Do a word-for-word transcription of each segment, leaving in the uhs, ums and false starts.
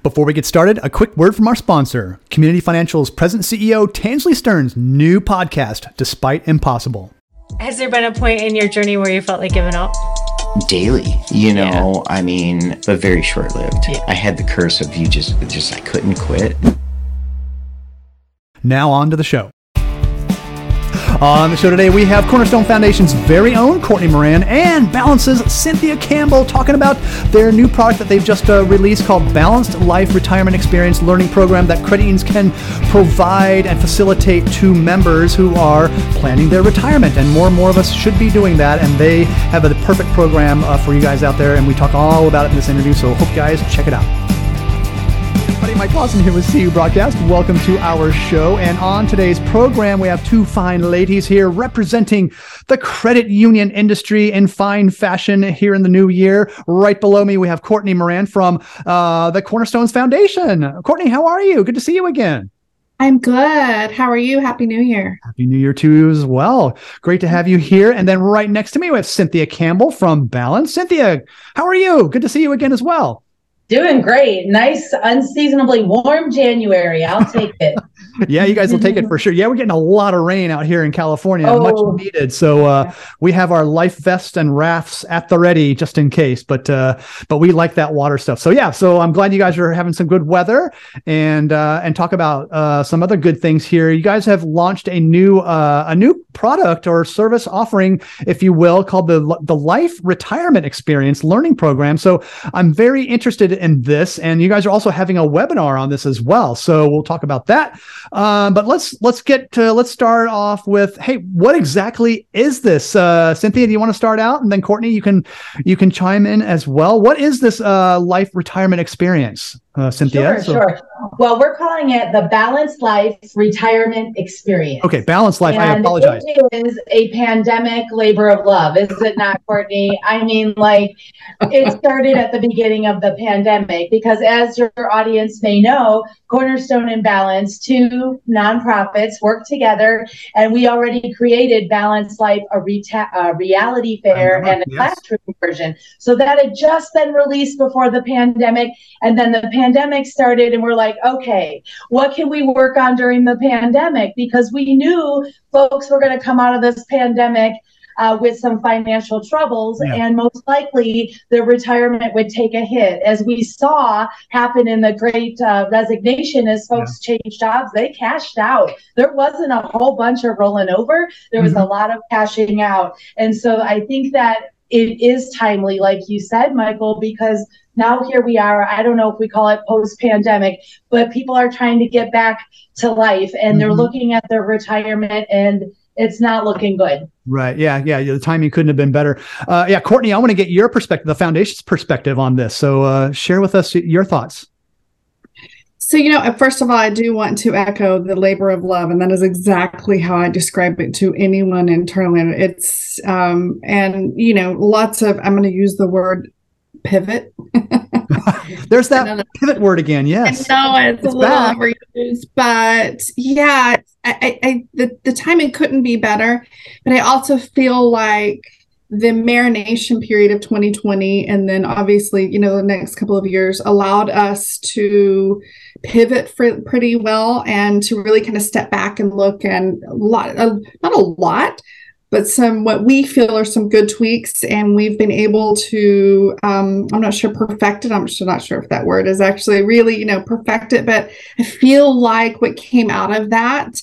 Before we get started, a quick word from our sponsor, Community Financial's President C E O, Tansley Stearns' new podcast, Despite Impossible. Has there been a point in your journey where you felt like giving up? Daily, you know, Yeah. I mean, but very short-lived. Yeah. I had the curse of you just, just I couldn't quit. Now on to the show. On the show today, we have Cornerstone Foundation's very own Courtney Moran and Balance's Cynthia Campbell talking about their new product that they've just uh, released called Balanced Life Retirement Experience Learning Program that credit unions can provide and facilitate to members who are planning their retirement. And more and more of us should be doing that. And they have a perfect program uh, for you guys out there. And we talk all about it in this interview. So hope you guys check it out. Buddy Mike Lawson here with C U Broadcast. Welcome to our show. And on today's program, we have two fine ladies here representing the credit union industry in fine fashion here in the new year. Right below me, we have Courtney Moran from uh, the Cornerstones Foundation. Courtney, how are you? Good to see you again. I'm good. How are you? Happy New Year. Happy New Year to you as well. Great to have you here. And then right next to me, we have Cynthia Campbell from Balance. Cynthia, how are you? Good to see you again as well. Doing great. Nice, unseasonably warm January. I'll take it. Yeah, you guys will take it for sure. Yeah, we're getting a lot of rain out here in California, Oh. much needed. So uh, we have our life vests and rafts at the ready just in case. But uh, but we like that water stuff. So yeah, so I'm glad you guys are having some good weather and uh, and talk about uh, some other good things here. You guys have launched a new uh, a new product or service offering, if you will, called the the Life Retirement Experience Learning Program. So I'm very interested in this, and you guys are also having a webinar on this as well. So we'll talk about that. Um, but let's let's get to let's start off with, hey, what exactly is this? Uh, Cynthia, do you want to start out, and then Courtney, you can you can chime in as well. What is this uh, Life Retirement Experience, uh, Cynthia? Sure, So- sure. Well, we're calling it the Balanced Life Retirement Experience. Okay, Balanced Life. I And apologize. it is a pandemic labor of love, is it not, Courtney? I mean, like, it started at the beginning of the pandemic because, as your audience may know, Cornerstone and Balance, two nonprofits, work together, and we already created Balanced Life, a reta- a reality fair remember, and a yes. classroom version. So that had just been released before the pandemic, and then the pandemic started, and we're like, okay, what can we work on during the pandemic? Because we knew folks were going to come out of this pandemic uh, with some financial troubles, Yeah. and most likely their retirement would take a hit. As we saw happen in the great uh, resignation, as folks changed jobs, they cashed out. There wasn't a whole bunch of rolling over. There was Mhm. a lot of cashing out. And so I think that it is timely, like you said, Michael, because now here we are. I don't know if we call it post-pandemic, but people are trying to get back to life, and they're Mhm. looking at their retirement, and it's not looking good. Right. Yeah. Yeah. The timing couldn't have been better. Uh, yeah. Courtney, I want to get your perspective, the foundation's perspective on this. So uh, share with us your thoughts. So, you know, first of all, I do want to echo the labor of love, and that is exactly how I describe it to anyone internally. It's, um, and, you know, lots of, I'm going to use the word pivot. There's that Another- pivot word again. Yes. I know it's, It's a little back. overused, but yeah, I, I, I the, the timing couldn't be better. But I also feel like the marination period of twenty twenty, and then obviously, you know, the next couple of years allowed us to pivot for, pretty well, and to really kind of step back and look, and a lot, a, not a lot, but some what we feel are some good tweaks, and we've been able to, um, I'm not sure perfect it, I'm still not sure if that word is actually really, you know, perfect it, but I feel like what came out of that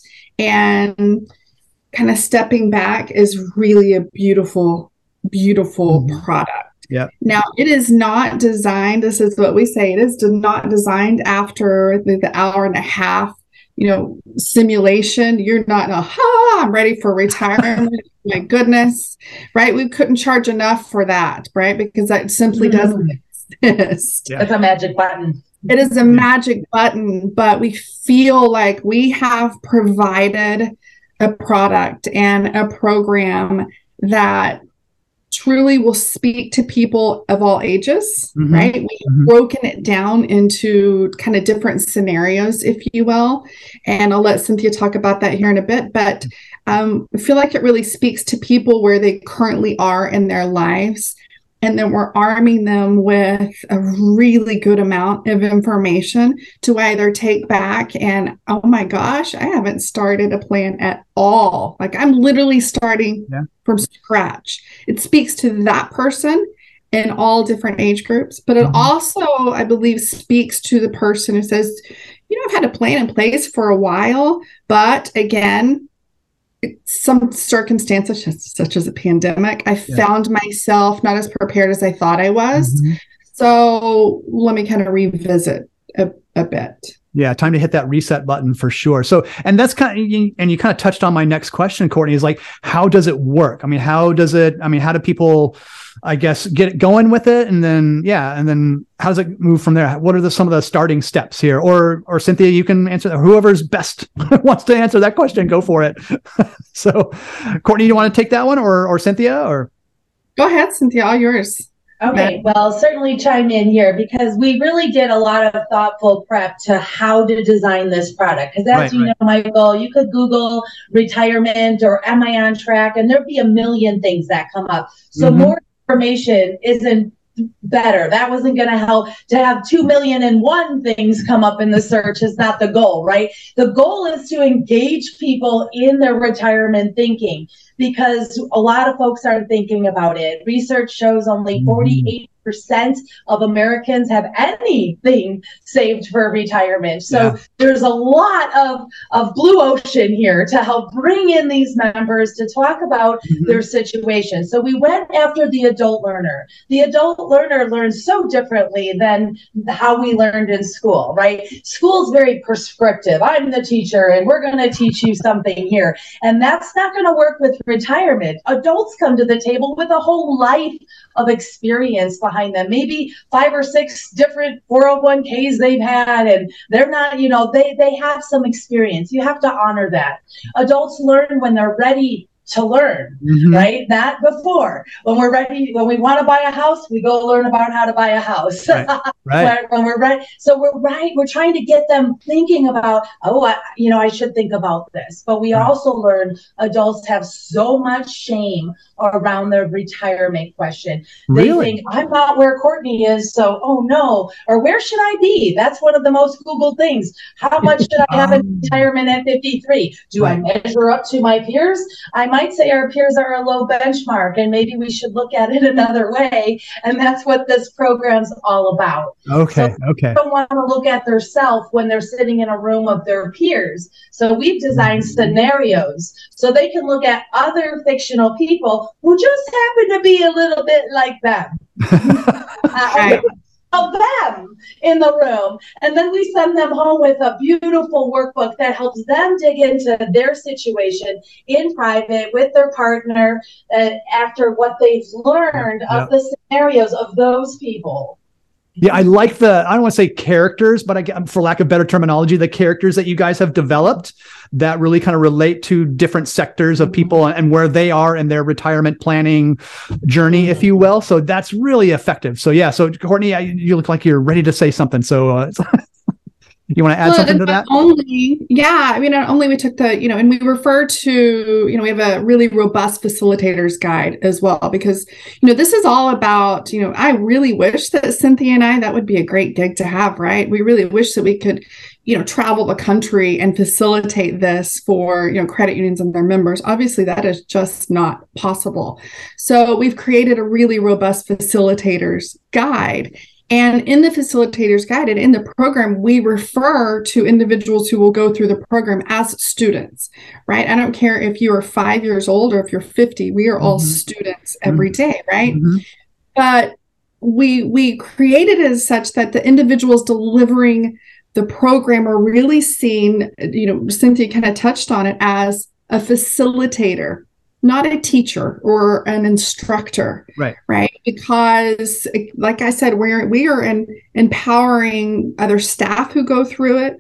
and kind of stepping back is really a beautiful, beautiful Mhm. product. Yeah. Now, it is not designed, this is what we say, it is not designed after the, the hour and a half, you know, simulation. You're not, aha, I'm ready for retirement. My goodness, right? We couldn't charge enough for that, right? Because that simply doesn't exist. Yeah. It's a magic button. It is a magic button, but we feel like we have provided a product and a program that truly will speak to people of all ages, Mhm. right? We've Mhm. broken it down into kind of different scenarios, if you will. And I'll let Cynthia talk about that here in a bit. But um, I feel like it really speaks to people where they currently are in their lives. And then we're arming them with a really good amount of information to either take back and, oh my gosh, I haven't started a plan at all. Like I'm literally starting yeah. from scratch. It speaks to that person in all different age groups, but it mm-hmm. also, I believe, speaks to the person who says, you know, I've had a plan in place for a while, but again, some circumstances such as a pandemic, I yeah. found myself not as prepared as I thought I was. Mm-hmm. So let me kind of revisit a, a bit. Yeah, time to hit that reset button for sure. So, and that's kind of, and you kind of touched on my next question, Courtney, is like, how does it work? I mean, how does it, I mean, how do people, I guess, get it going with it? And then, yeah, and then how does it move from there? What are the, some of the starting steps here? Or, or Cynthia, you can answer that. Whoever's best wants to answer that question, go for it. So, Courtney, you want to take that one, or, or Cynthia, or? Go ahead, Cynthia, all yours. Okay, well, certainly chime in here because we really did a lot of thoughtful prep to how to design this product. Because as right, you right. know, Michael, you could Google retirement or am I on track, and there'd be a million things that come up. So mm-hmm. more information isn't better. That wasn't going to help. To have two million and one things come up in the search is not the goal, right? The goal is to engage people in their retirement thinking, because a lot of folks aren't thinking about it. Research shows only forty-eight percent of Americans have anything saved for retirement. So yeah. there's a lot of, of blue ocean here to help bring in these members to talk about mm-hmm. their situation. So we went after the adult learner. The adult learner learns so differently than how we learned in school, right? School's very prescriptive. I'm the teacher and we're going to teach you something here. And that's not going to work with retirement. Adults come to the table with a whole life of experience behind them, maybe five or six different four oh one k's they've had, and they're not, you know, they they have some experience. You have to honor that. Adults learn when they're ready to learn, mm-hmm. right? Not before. When we're ready, when we want to buy a house, we go learn about how to buy a house. Right. Right. when we're ready. So we're right. We're trying to get them thinking about, oh, I, you know, I should think about this. But we right. also learn adults have so much shame around their retirement question. They really? think, I'm not where Courtney is, so, oh no. Or where should I be? That's one of the most Googled things. How much should I have in retirement at fifty-three? Do right. I measure up to my peers? I might say our peers are a low benchmark, and maybe we should look at it another way. And that's what this program's all about. Okay, so okay. They don't want to look at their self when they're sitting in a room of their peers. So we've designed scenarios so they can look at other fictional people who just happen to be a little bit like them. uh, of them in the room. And then we send them home with a beautiful workbook that helps them dig into their situation in private with their partner uh, after what they've learned yeah. of the scenarios of those people. Yeah, I like the, I don't want to say characters, but I, for lack of better terminology, the characters that you guys have developed that really kind of relate to different sectors of people and where they are in their retirement planning journey, if you will. So that's really effective. So yeah, so Courtney, I, you look like you're ready to say something. So uh, you want to add well, something to that? Only, yeah, I mean, not only we took the, you know, and we refer to, you know, we have a really robust facilitators guide as well, because, you know, this is all about, you know, I really wish that Cynthia and I, that would be a great gig to have, right? We really wish that we could, you know, travel the country and facilitate this for, you know, credit unions and their members. Obviously, that is just not possible. So we've created a really robust facilitators guide. And in the facilitators guide and in the program, we refer to individuals who will go through the program as students, right? I don't care if you are five years old or if you're fifty, we are all mm-hmm. students every day, right? Mm-hmm. But we we created it as such that the individuals delivering the program are really seen, you know, Cynthia kind of touched on it, as a facilitator, not a teacher or an instructor, right? Right, because, like I said, we're we are in, empowering other staff who go through it,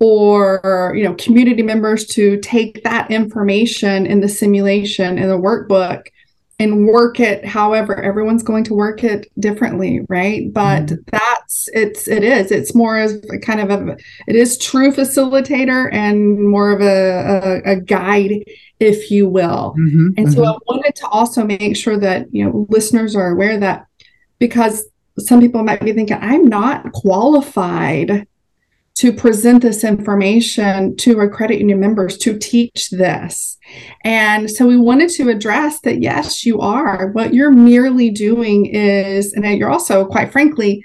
or you know, community members to take that information in the simulation in the workbook and work it. However, everyone's going to work it differently, right? But mm-hmm. that's it's it is it's more as a kind of a it is true facilitator and more of a a, a guide, if you will. Mm-hmm, and mm-hmm. so I wanted to also make sure that, you know, listeners are aware that because some people might be thinking, I'm not qualified to present this information to our credit union members, to teach this. And so we wanted to address that, yes, you are. What you're merely doing is, and you're also, quite frankly,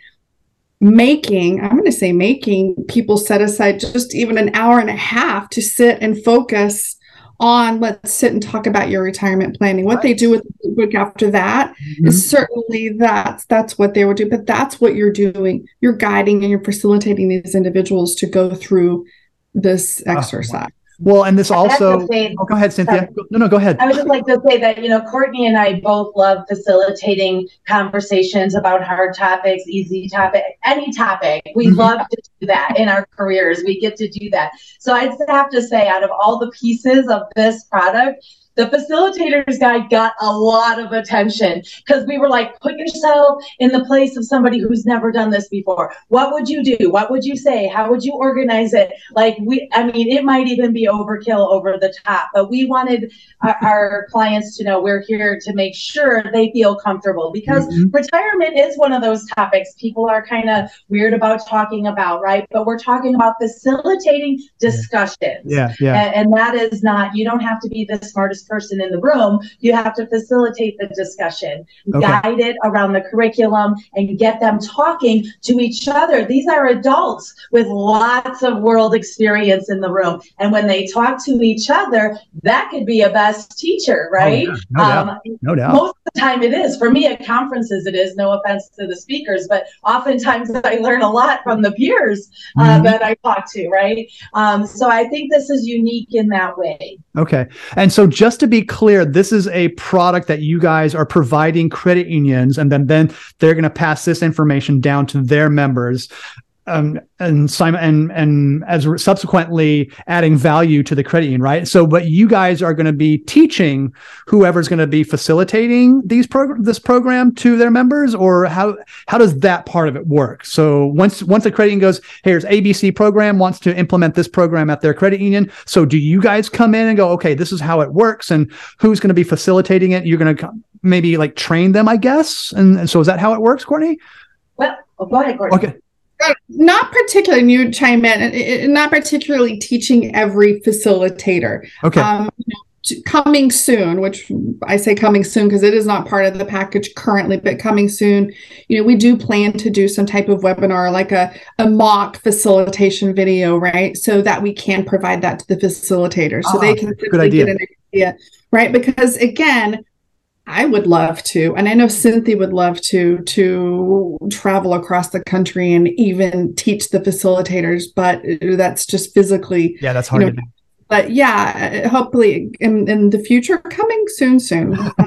making, I'm going to say making people set aside just even an hour and a half to sit and focus on, let's sit and talk about your retirement planning. What right. they do with the book after that mm-hmm. is certainly that's that's what they would do, but that's what you're doing. You're guiding and you're facilitating these individuals to go through this exercise. Oh, wow. Well, and this also, say, oh, go ahead, Cynthia. Sorry. No, no, go ahead. I would just like to say that, you know, Courtney and I both love facilitating conversations about hard topics, easy topic, any topic. We mm-hmm. love to do that in our careers. We get to do that. So I'd have to say, out of all the pieces of this product, the facilitator's guide got a lot of attention because we were like, put yourself in the place of somebody who's never done this before. What would you do? What would you say? How would you organize it? Like we, I mean, it might even be overkill, over the top, but we wanted our, our clients to know we're here to make sure they feel comfortable, because mm-hmm. retirement is one of those topics people are kind of weird about talking about, right? But we're talking about facilitating discussions. Yeah, yeah. And, and that is not, you don't have to be the smartest person in the room. You have to facilitate the discussion, okay. guide it around the curriculum, and get them talking to each other. These are adults with lots of world experience in the room. And when they talk to each other, that could be a best teacher, right? Oh, yeah. No um, doubt. No doubt. Most of the time it is. For me at conferences, it is. No offense to the speakers, but oftentimes I learn a lot from the peers uh, mm-hmm. that I talk to, right? Um, so I think this is unique in that way. Okay. And so just to be clear, this is a product that you guys are providing credit unions, and then, then they're going to pass this information down to their members. Um, and Simon and and as subsequently adding value to the credit union, right? So, but you guys are going to be teaching whoever's going to be facilitating these program this program to their members, or how how does that part of it work? So once once the credit union goes, hey, here's A B C program wants to implement this program at their credit union. So do you guys come in and go, okay, this is how it works, and who's going to be facilitating it? You're going to maybe like train them, I guess. And, and so is that how it works, Courtney? Well, oh, go ahead, Courtney. Okay. Not particularly, and you chime in, not particularly teaching every facilitator. Okay. Um, coming soon, which I say coming soon because it is not part of the package currently, but coming soon, you know, we do plan to do some type of webinar, like a, a mock facilitation video, right? So that we can provide that to the facilitators so oh, they can good idea. get an idea, right? Because again, I would love to, and I know Cynthia would love to, to travel across the country and even teach the facilitators, but that's just physically. Yeah, that's hard you know, to do. But yeah, hopefully in, in the future, coming soon, soon. Um,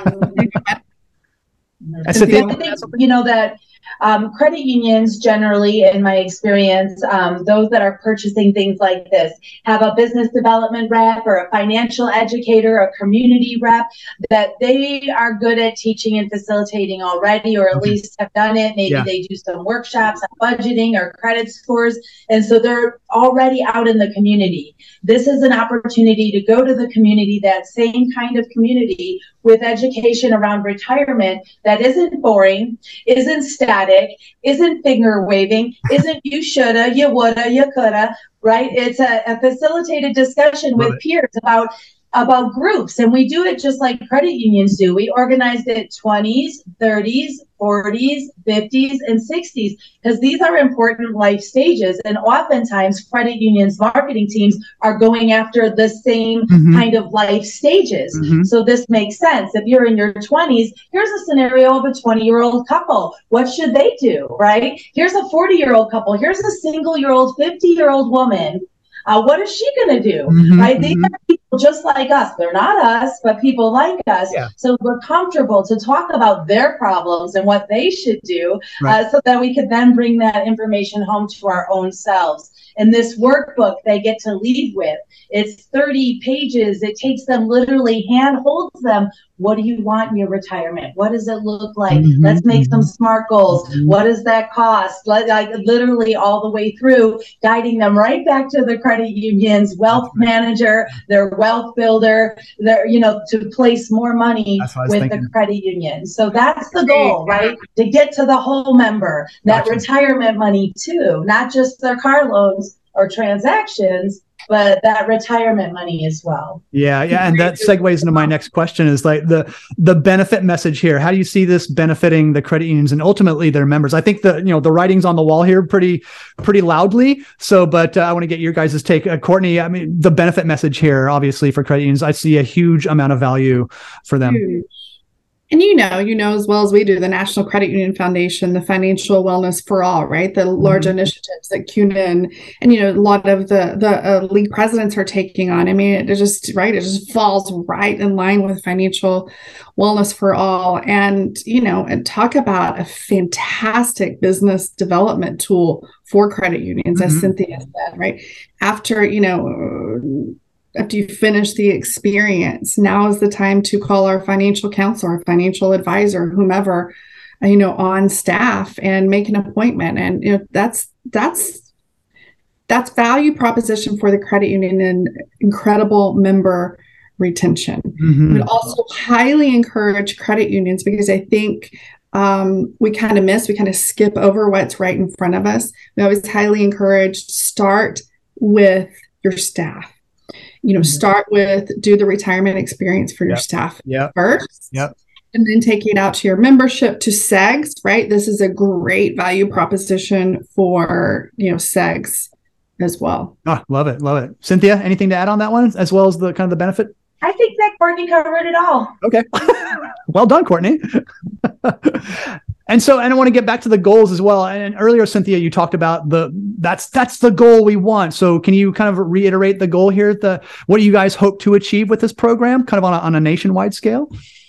I think, you know, that um, credit unions generally, in my experience, um, those that are purchasing things like this have a business development rep or a financial educator, a community rep, that they are good at teaching and facilitating already, or at okay. least have done it. Maybe yeah. they do some workshops on budgeting or credit scores. And so they're already out in the community. This is an opportunity to go to the community, that same kind of community, with education around retirement that isn't boring, isn't static, isn't finger waving, isn't you shoulda, you woulda, you coulda, right? It's a, a facilitated discussion with right. peers about about groups, and we do it just like credit unions do. We organized it twenties, thirties, forties, fifties, and sixties, because these are important life stages, and oftentimes credit unions marketing teams are going after the same mm-hmm. kind of life stages. Mm-hmm. So this makes sense. If you're in your twenties, here's a scenario of a twenty-year-old couple. What should they do, right? Here's a forty-year-old couple. Here's a single-year-old, fifty-year-old woman. Uh, what is she going to do, mm-hmm, right? These mm-hmm. are people just like us. They're not us, but people like us. Yeah. So we're comfortable to talk about their problems and what they should do, right. uh, so that we could then bring that information home to our own selves. And this workbook they get to lead with, it's thirty pages. It takes them, literally hand holds them. What do you want in your retirement? What does it look like? Mm-hmm. Let's make some SMART goals. Mm-hmm. What does that cost? Let, like literally all the way through, guiding them right back to the credit union's wealth manager, their wealth builder, their, you know, to place more money with thinking. the credit union. So that's the goal, right? To get to the whole member, that Gotcha. retirement money too, not just their car loans or transactions, but that retirement money as well. Yeah, yeah, and that segues into my next question is like the the benefit message here. How do you see this benefiting the credit unions and ultimately their members? I think the you know the writing's on the wall here pretty pretty loudly. So, but uh, I want to get your guys' take. Uh, Courtney, I mean, the benefit message here, obviously for credit unions, I see a huge amount of value for them. Huge. And you know, you know as well as we do, the National Credit Union Foundation, the Financial Wellness for All, right? The large mm-hmm. initiatives that C U N A and, and, you know, a lot of the, the uh, league presidents are taking on. I mean, it just, right, it just falls right in line with Financial Wellness for All. And, you know, and talk about a fantastic business development tool for credit unions, mm-hmm. as Cynthia said, right? After, you know, after you finish the experience, now is the time to call our financial counselor, our financial advisor, whomever, you know, on staff and make an appointment. And you know, that's that's that's value proposition for the credit union and incredible member retention. Mm-hmm. We also highly encourage credit unions because I think um, we kind of miss, we kind of skip over what's right in front of us. We always highly encourage start with your staff. You know, start with do the retirement experience for your yep. staff yep. first. Yep. And then take it out to your membership, to S E Gs, right? This is a great value proposition for, you know, S E Gs as well. Oh, love it. Love it. Cynthia, anything to add on that one as well as the kind of the benefit? I think that Courtney covered it all. Okay. Well done, Courtney. And so, and I want to get back to the goals as well. And earlier, Cynthia, you talked about the, that's, that's the goal we want. So can you kind of reiterate the goal here? The, what do you guys hope to achieve with this program kind of on a, on a nationwide scale?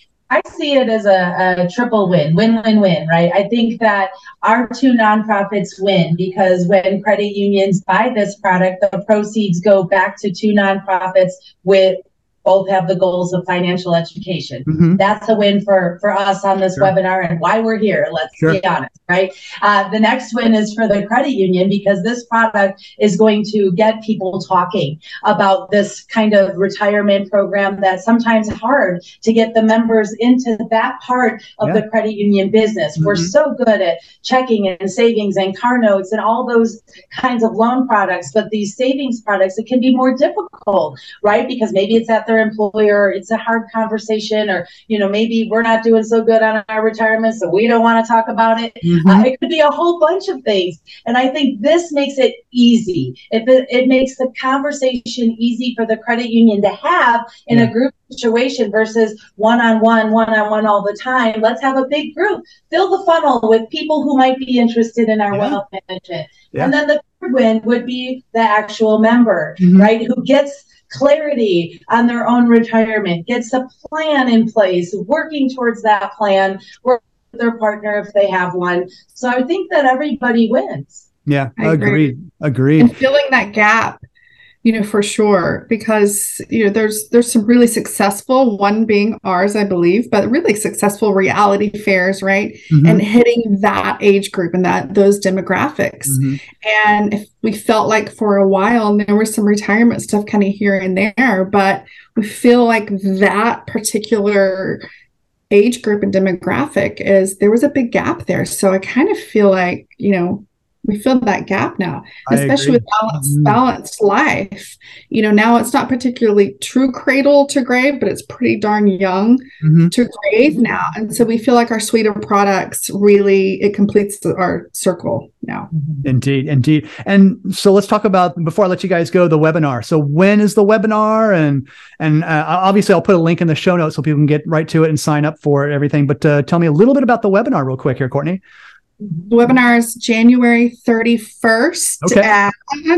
I see it as a, a triple win, win, win, win, right? I think that our two nonprofits win because when credit unions buy this product, the proceeds go back to two nonprofits with both have the goals of financial education. Mm-hmm. That's a win for, for us on this sure. webinar and why we're here. Let's sure. be honest, right? Uh, the next win is for the credit union because this product is going to get people talking about this kind of retirement program that's sometimes hard to get the members into that part of yeah. the credit union business. Mm-hmm. We're so good at checking and savings and car notes and all those kinds of loan products, but these savings products, it can be more difficult, right? Because maybe it's at their employer, it's a hard conversation, or you know maybe we're not doing so good on our retirement, so we don't want to talk about it. Mm-hmm. Uh, it could be a whole bunch of things, and I think this makes it easy. It, it makes the conversation easy for the credit union to have in yeah. a group situation versus one-on-one, one-on-one all the time. Let's have a big group, fill the funnel with people who might be interested in our yeah. wealth management, yeah. and then the third win would be the actual member, mm-hmm. right, who gets clarity on their own retirement, gets a plan in place, working towards that plan, work with their partner if they have one. So I think that everybody wins. Yeah, I agreed. Agreed. And filling that gap, you know, for sure, because, you know, there's there's some really successful, one being ours, I believe, but really successful reality fairs, right? Mm-hmm. And hitting that age group and that those demographics. Mm-hmm. And if we felt like for a while, and there was some retirement stuff kind of here and there, but we feel like that particular age group and demographic is, there was a big gap there. So I kind of feel like, you know, we filled that gap now, especially with balanced, mm-hmm. balanced life. You know, now it's not particularly true cradle to grave, but it's pretty darn young mm-hmm. to grave now. And so we feel like our suite of products really, it completes the, our circle now. Indeed, indeed. And so let's talk about, before I let you guys go, the webinar. So when is the webinar? And and uh, obviously I'll put a link in the show notes so people can get right to it and sign up for it, everything. But uh, tell me a little bit about the webinar real quick here, Courtney. The webinar is January thirty-first. Okay. At,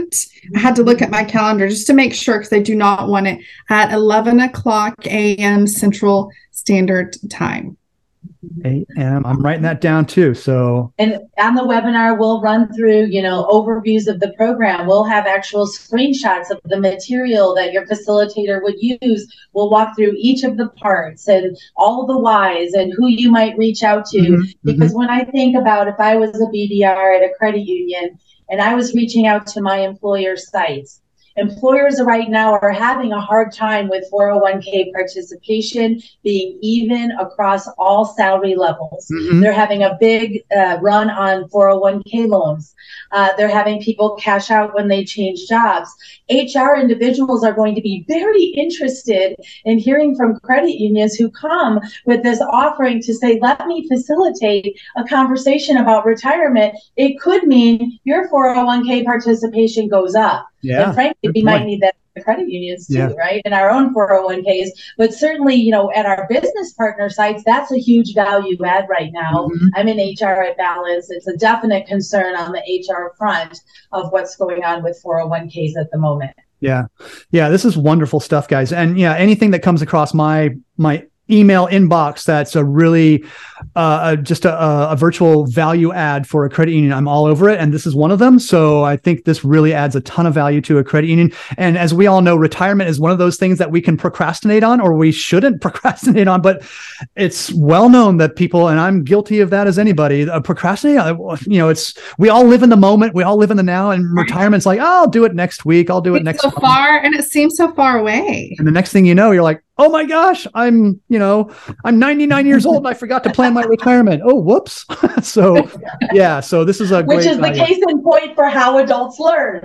I had to look at my calendar just to make sure because I do not want it at eleven o'clock a.m. Central Standard Time. A M. I'm writing that down too. So, and on the webinar, we'll run through, you know, overviews of the program. We'll have actual screenshots of the material that your facilitator would use. We'll walk through each of the parts and all the whys and who you might reach out to. Mm-hmm, because mm-hmm. when I think about if I was a B D R at a credit union and I was reaching out to my employer sites, employers right now are having a hard time with four oh one k participation being even across all salary levels. Mm-hmm. They're having a big uh, run on four oh one k loans. Uh, they're having people cash out when they change jobs. H R individuals are going to be very interested in hearing from credit unions who come with this offering to say, let me facilitate a conversation about retirement. It could mean your four oh one k participation goes up. Yeah, and frankly, we might need that in credit unions too, yeah. right? In our own four oh one k's. But certainly, you know, at our business partner sites, that's a huge value add right now. Mm-hmm. I'm in H R at Balance. It's a definite concern on the H R front of what's going on with four oh one k's at the moment. Yeah. Yeah. This is wonderful stuff, guys. And yeah, anything that comes across my, my email inbox that's a really uh, just a, a virtual value add for a credit union, I'm all over it. And this is one of them. So I think this really adds a ton of value to a credit union. And as we all know, retirement is one of those things that we can procrastinate on, or we shouldn't procrastinate on. But it's well known that people, and I'm guilty of that as anybody, uh, procrastinate. You know, it's, we all live in the moment. We all live in the now. And retirement's like, oh, I'll do it next week. I'll do it it's next so month. far, and it seems so far away. And the next thing you know, you're like, oh my gosh, I'm, you know, I'm ninety-nine years old and I forgot to plan my retirement. Oh, whoops. So yeah, so this is a great Which is value. The case in point for how adults learn.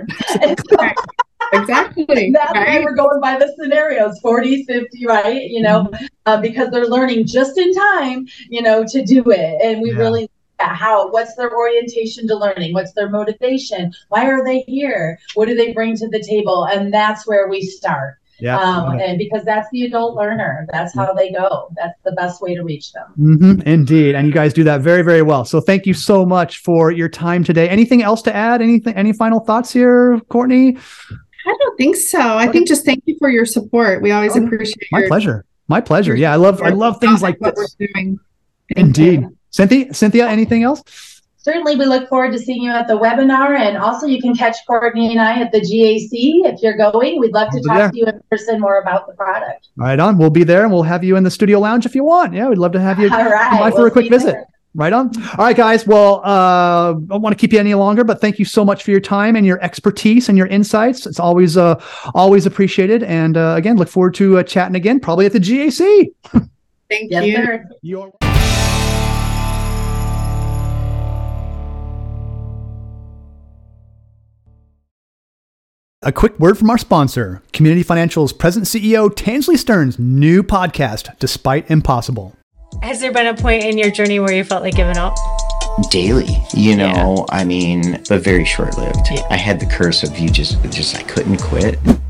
Exactly. That's right? why we're going by the scenarios, forty, fifty, right? You know, mm-hmm. uh, because they're learning just in time, you know, to do it. And we yeah. really, how, what's their orientation to learning? What's their motivation? Why are they here? What do they bring to the table? And that's where we start. Yeah, um, and because that's the adult learner, that's how they go. That's the best way to reach them. Mm-hmm, indeed, and you guys do that very, very well. So thank you so much for your time today. Anything else to add? Anything? Any final thoughts here, Courtney? I don't think so. I okay. think just thank you for your support. We always oh, appreciate. My your, pleasure. My pleasure. Yeah, I love. I love things like what this. We're doing. Indeed, Cynthia. Cynthia, anything else? Certainly, we look forward to seeing you at the webinar, and also you can catch Courtney and I at the G A C if you're going. We'd love to talk there. to you in person more about the product. Right on. We'll be there, and we'll have you in the studio lounge if you want. Yeah, we'd love to have you All right. come by for we'll a quick visit. There. Right on. All right, guys. Well, uh, I don't want to keep you any longer, but thank you so much for your time and your expertise and your insights. It's always, uh, always appreciated. And uh, again, look forward to uh, chatting again, probably at the G A C. Thank yes, you. Sir. You're- A quick word from our sponsor, Community Financial's President C E O Tansley Stearns' new podcast, Despite Impossible. Has there been a point in your journey where you felt like giving up? Daily, you know, Yeah. I mean, but very short-lived. Yeah. I had the curse of you just, just I couldn't quit.